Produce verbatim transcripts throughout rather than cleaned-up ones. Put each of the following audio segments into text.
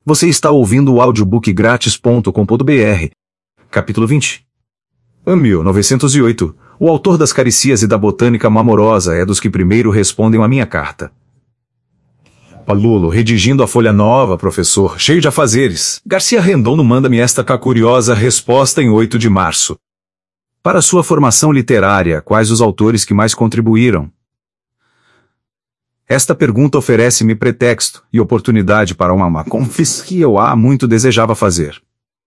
Você está ouvindo o audiobook grátis ponto com ponto br. Capítulo vinte. Em mil novecentos e oito, o autor das Caricias e da Botânica Mamorosa é dos que primeiro respondem à minha carta. Palulo, redigindo a folha nova, professor, cheio de afazeres. Garcia Redondo manda-me esta curiosa resposta em oito de março. Para sua formação literária, quais os autores que mais contribuíram? Esta pergunta oferece-me pretexto e oportunidade para uma confissão que eu há muito desejava fazer.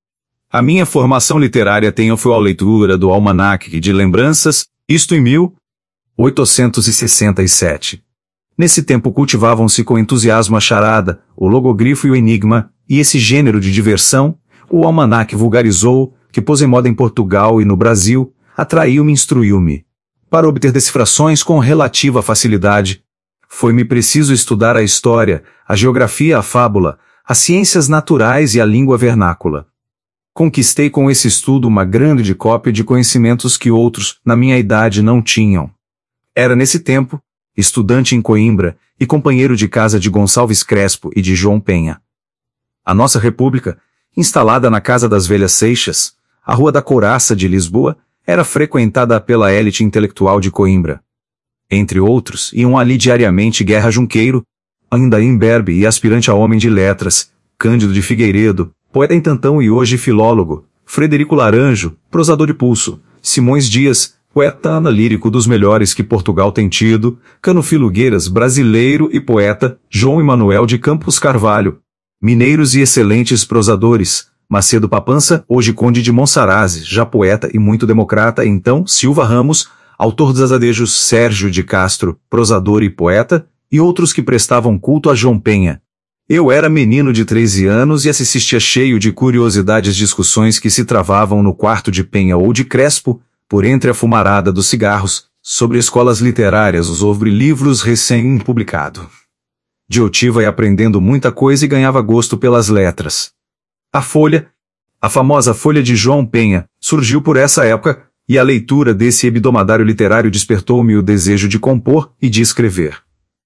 A minha formação literária tem foi a leitura do Almanaque de Lembranças, isto em mil oitocentos e sessenta e sete. Nesse tempo cultivavam-se com entusiasmo a charada, o logogrifo e o enigma, e esse gênero de diversão, o almanaque vulgarizou, que pôs em moda em Portugal e no Brasil, atraiu-me e instruiu-me. Para obter decifrações com relativa facilidade, foi-me preciso estudar a história, a geografia, a fábula, as ciências naturais e a língua vernácula. Conquistei com esse estudo uma grande cópia de conhecimentos que outros, na minha idade, não tinham. Era nesse tempo, estudante em Coimbra e companheiro de casa de Gonçalves Crespo e de João Penha. A nossa república, instalada na Casa das Velhas Seixas, a Rua da Couraça de Lisboa, era frequentada pela élite intelectual de Coimbra. Entre outros, iam ali diariamente Guerra Junqueiro, ainda imberbe e aspirante a homem de letras, Cândido de Figueiredo, poeta entantão e hoje filólogo, Frederico Laranjo, prosador de pulso, Simões Dias, poeta analírico dos melhores que Portugal tem tido, Cano Filugueiras, brasileiro e poeta, João Emanuel de Campos Carvalho, mineiros e excelentes prosadores, Macedo Papança, hoje conde de Monsarazes, já poeta e muito democrata, então Silva Ramos, autor dos adejos Sérgio de Castro, prosador e poeta, e outros que prestavam culto a João Penha. Eu era menino de treze anos e assistia cheio de curiosidades discussões que se travavam no quarto de Penha ou de Crespo, por entre a fumarada dos cigarros, sobre escolas literárias ou sobre livros recém-publicados. Diotiva ia aprendendo muita coisa e ganhava gosto pelas letras. A Folha, a famosa Folha de João Penha, surgiu por essa época, e a leitura desse hebdomadário literário despertou-me o desejo de compor e de escrever.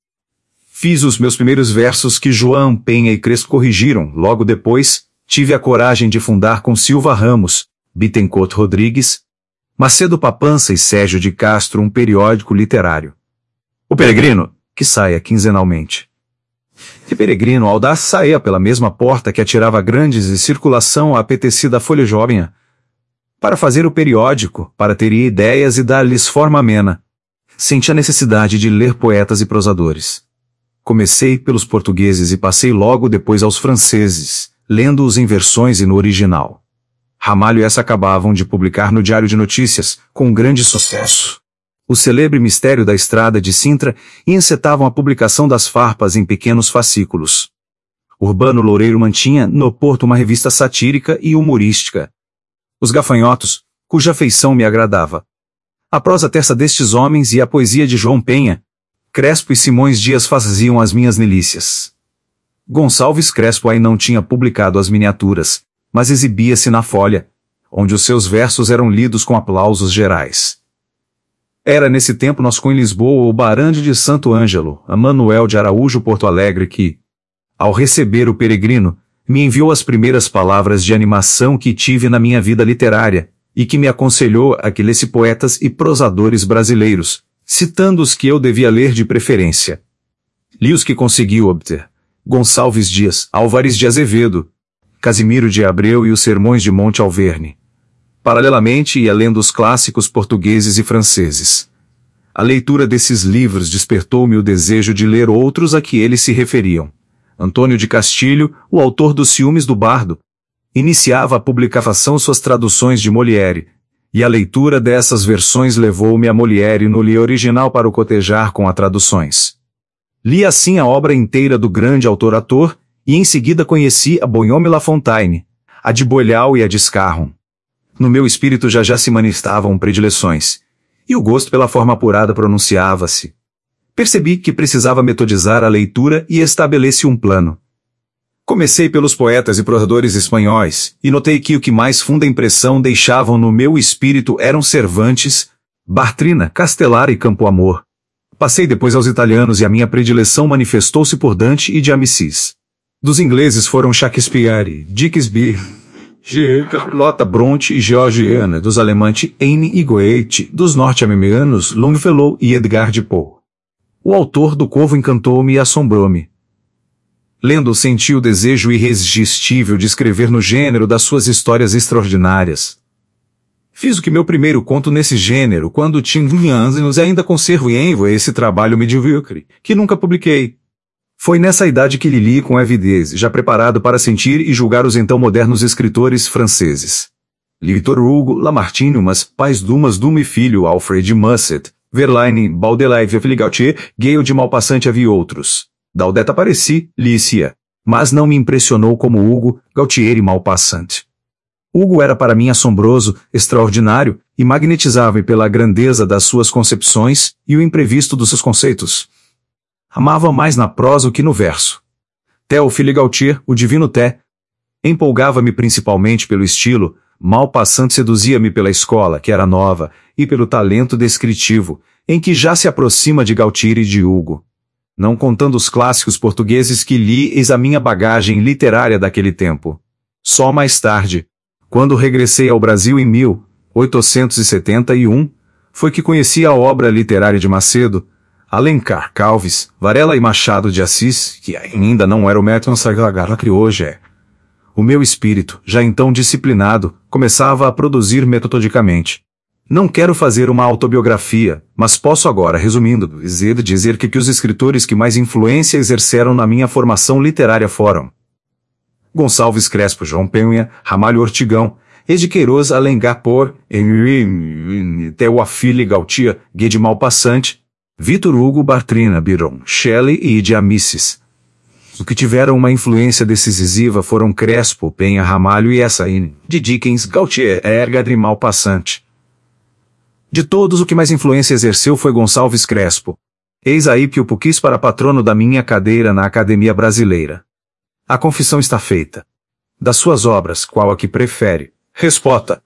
Fiz os meus primeiros versos que João Penha e Crespo corrigiram, logo depois, tive a coragem de fundar com Silva Ramos, Bittencourt Rodrigues, Macedo Papança e Sérgio de Castro um periódico literário. O Peregrino, que saia quinzenalmente. E Peregrino audaz saía pela mesma porta que atirava grandes e circulação a apetecida Folha Jovem, para fazer o periódico, para ter ideias e dar-lhes forma amena. Senti a necessidade de ler poetas e prosadores. Comecei pelos portugueses e passei logo depois aos franceses, lendo-os em versões e no original. Ramalho e essa acabavam de publicar no Diário de Notícias, com grande sucesso, o celebre Mistério da Estrada de Sintra e encetavam a publicação das farpas em pequenos fascículos. Urbano Loureiro mantinha, no Porto, uma revista satírica e humorística. Os Gafanhotos, cuja feição me agradava. A prosa terça destes homens e a poesia de João Penha, Crespo e Simões Dias faziam as minhas delícias. Gonçalves Crespo aí não tinha publicado as miniaturas, mas exibia-se na Folha, onde os seus versos eram lidos com aplausos gerais. Era nesse tempo nós com em Lisboa o Barande de Santo Ângelo, a Manuel de Araújo Porto Alegre que, ao receber o Peregrino, me enviou as primeiras palavras de animação que tive na minha vida literária, e que me aconselhou a que lesse poetas e prosadores brasileiros, citando os que eu devia ler de preferência. Li os que conseguiu obter: Gonçalves Dias, Álvares de Azevedo, Casimiro de Abreu e os Sermões de Monte Alverne. Paralelamente ia lendo os clássicos portugueses e franceses. A leitura desses livros despertou-me o desejo de ler outros a que eles se referiam. Antônio de Castilho, o autor dos Ciúmes do Bardo, iniciava a publicação suas traduções de Molière, e a leitura dessas versões levou-me a Molière no li original para o cotejar com as traduções. Li assim a obra inteira do grande autor-ator, e em seguida conheci a Bonhomme La Fontaine, a de Boileau e a de Scarron. No meu espírito já já se manifestavam predileções, e o gosto pela forma apurada pronunciava-se. Percebi que precisava metodizar a leitura e estabeleci um plano. Comecei pelos poetas e prosadores espanhóis, e notei que o que mais funda impressão deixavam no meu espírito eram Cervantes, Bartrina, Castelar e Campo Amor. Passei depois aos italianos e a minha predileção manifestou-se por Dante e de Amicis. Dos ingleses foram Shakespeare, Dickensby, Charlotte Bronte e George Anne, dos alemães Heine e Goethe, dos norte-americanos Longfellow e Edgar Allan Poe. O autor do Corvo encantou-me e assombrou-me. Lendo, senti o desejo irresistível de escrever no gênero das suas histórias extraordinárias. Fiz o que meu primeiro conto nesse gênero quando tinha anos e ainda conservo em envio esse trabalho medíocre, que nunca publiquei. Foi nessa idade que lhe li com avidez, já preparado para sentir e julgar os então modernos escritores franceses. Victor Hugo, Lamartine, mas Pais Dumas Dumas Filho, Alfred Musset, Verlaine, Baudelaire, Philippe Gautier, Gale de Maupassant havia outros. Daudeta pareci, Lícia, mas não me impressionou como Hugo, Gautier e Maupassant. Hugo era para mim assombroso, extraordinário, e magnetizava-me pela grandeza das suas concepções e o imprevisto dos seus conceitos. Amava mais na prosa que no verso. Théophile Gautier, o divino Té, empolgava-me principalmente pelo estilo, Maupassant seduzia-me pela escola, que era nova, e pelo talento descritivo, em que já se aproxima de Gautier e de Hugo. Não contando os clássicos portugueses que li eis a minha bagagem literária daquele tempo. Só mais tarde, quando regressei ao Brasil em mil oitocentos e setenta e um, foi que conheci a obra literária de Macedo, Alencar, Calves, Varela e Machado de Assis, que ainda não era o método sagrado que hoje é. O meu espírito, já então disciplinado, começava a produzir metodicamente. Não quero fazer uma autobiografia, mas posso agora, resumindo, dizer, dizer que, que os escritores que mais influência exerceram na minha formação literária foram Gonçalves Crespo, João Penha, Ramalho Ortigão, Ed Queiroz, Alencar Poe, Théophile Gautier, Guy de Maupassant, Victor Hugo, Bartrina, Byron, Shelley e de Amicis. O que tiveram uma influência decisiva foram Crespo, Penha, Ramalho e Essaine, de Dickens, Gautier, Edgar e Maupassant. De todos, o que mais influência exerceu foi Gonçalves Crespo. Eis aí que o quis para patrono da minha cadeira na Academia Brasileira. A confissão está feita. Das suas obras, qual a que prefere? Resposta.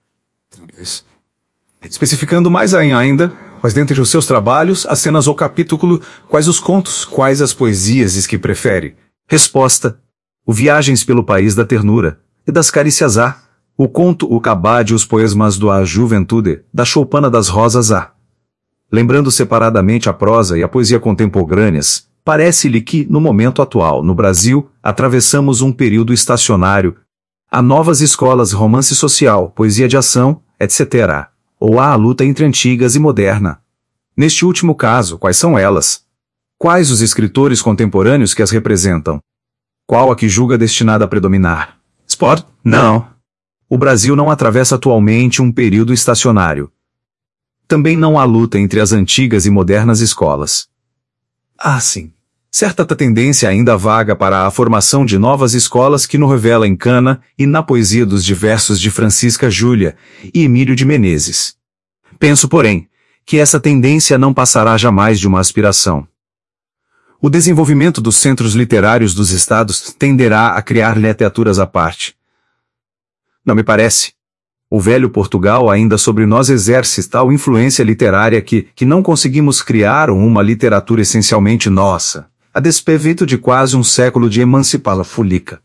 Especificando mais ainda, quais dentre os seus trabalhos, as cenas ou capítulo, quais os contos, quais as poesias que prefere? Resposta. O Viagens pelo País da Ternura, e das Carícias A. O conto O Cabade e os Poemas do A Juventude, da Choupana das Rosas A. Lembrando separadamente a prosa e a poesia contemporâneas, parece-lhe que, no momento atual, no Brasil, atravessamos um período estacionário. Há novas escolas, romance social, poesia de ação, etcétera. Ou há a luta entre antigas e moderna. Neste último caso, quais são elas? Quais os escritores contemporâneos que as representam? Qual a que julga destinada a predominar? Sport? Não. O Brasil não atravessa atualmente um período estacionário. Também não há luta entre as antigas e modernas escolas. Ah, sim. Certa tendência ainda vaga para a formação de novas escolas que nos revela em Cana e na poesia dos diversos de Francisca Júlia e Emílio de Menezes. Penso, porém, que essa tendência não passará jamais de uma aspiração. O desenvolvimento dos centros literários dos estados tenderá a criar literaturas à parte. Não me parece. O velho Portugal ainda sobre nós exerce tal influência literária que, que não conseguimos criar uma literatura essencialmente nossa, a despeito de quase um século de emancipá-la fulica.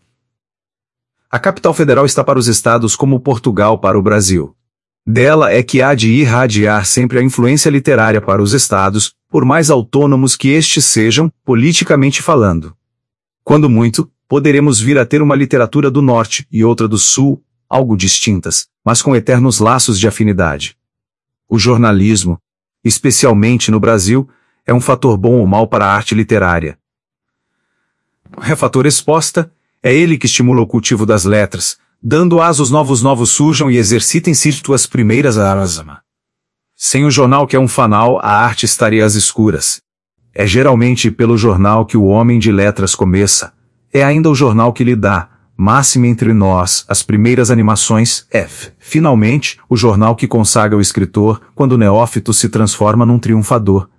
A capital federal está para os estados como Portugal para o Brasil. Dela é que há de irradiar sempre a influência literária para os estados, por mais autônomos que estes sejam, politicamente falando. Quando muito, poderemos vir a ter uma literatura do norte e outra do sul, algo distintas, mas com eternos laços de afinidade. O jornalismo, especialmente no Brasil, é um fator bom ou mau para a arte literária. É fator exposta, é ele que estimula o cultivo das letras, dando asos novos novos surjam e exercitem-se suas primeiras armas. Sem o jornal que é um fanal, a arte estaria às escuras. É geralmente pelo jornal que o homem de letras começa, é ainda o jornal que lhe dá, máxime entre nós, as primeiras animações, F. Finalmente, o jornal que consagra o escritor, quando o neófito se transforma num triunfador.